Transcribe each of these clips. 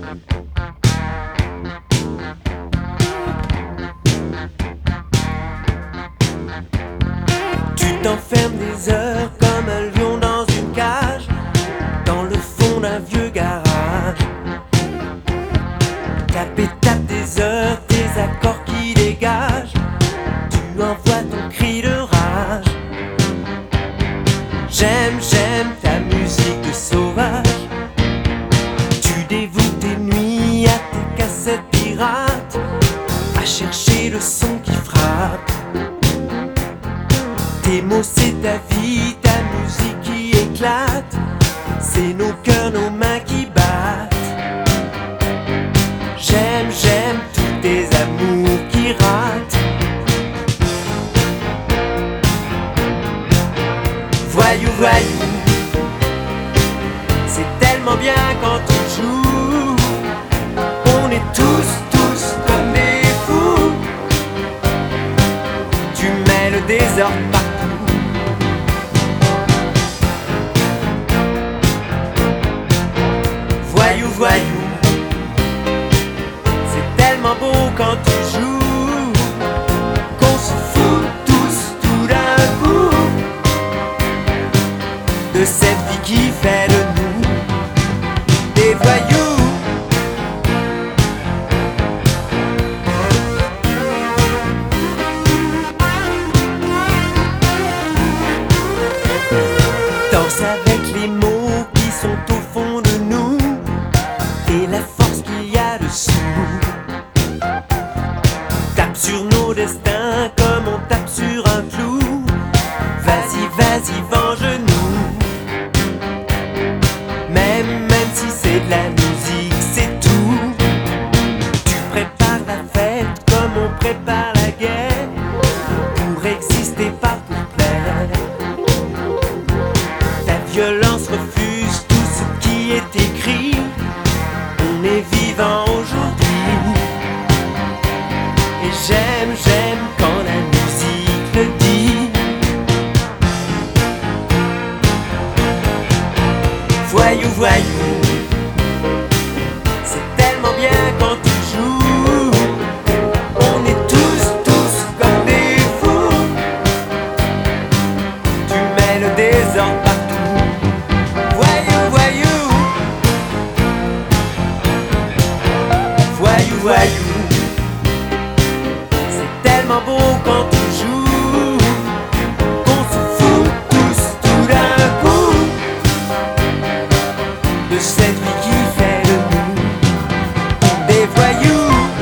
Tu t'enfermes des heures comme un lion dans une cage, dans le fond d'un vieux garage. Tape et tape des heures, des accords qui dégagent. Tu envoies ton cri de rage. J'aime ta musique de sauvage. Tu dévoues tes nuits à tes cassettes pirates, à chercher le son qui frappe. Tes mots c'est ta vie, ta musique qui éclate. C'est nos cœurs, nos mains qui battent. J'aime tous tes amours qui ratent. Voyou, voyou, c'est tellement bien quand tu joues. On est tous comme des fous. Tu mets le désordre partout. Voyou, voyou, c'est tellement beau quand tu joues, qu'on se fout tous tout d'un coup de cette vie qui fait de nous des voyous. Danse avec les mots qui sont au fond de nous et la force qu'il y a dessous. Tape sur nos destins comme on tape sur un clou. Vas-y, venge-nous. Même si c'est de la musique, c'est tout. Tu prépares la fête comme on prépare la guerre, pour exister, pas pour plaire. Ta violence refuse tout ce qui est écrit. On est vivant aujourd'hui. Et j'aime quand la musique le dit. Voyou, voyou, c'est tellement bien quand tu joues. On est tous comme des fous. Tu mets le désordre partout. Voyou, voyou, voyou, voyou, c'est tellement beau quand tu joues, qu'on se fout tous tout d'un coup de cette vie qui fait de nous des voyous.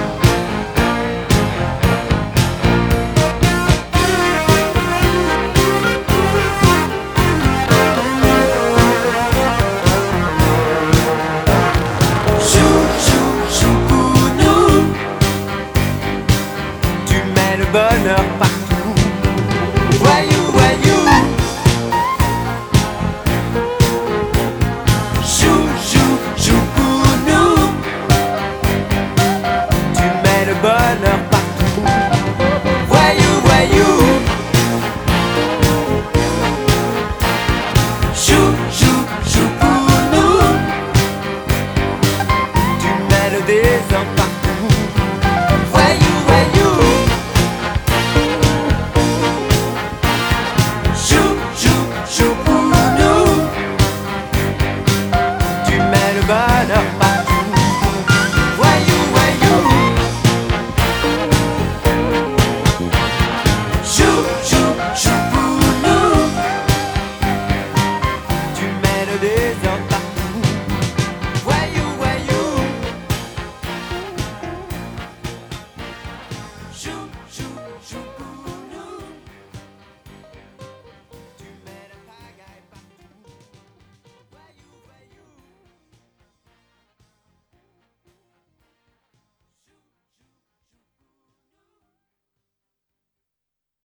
Joue pour nous. Tu mets le bonheur partout. Voyou, voyou, joue pour nous. Tu mets le bonheur partout. Voyou, voyou, joue pour nous. Tu mets le désordre partout. Voyou, voyou, joue pour nous. Tu mets le bonheur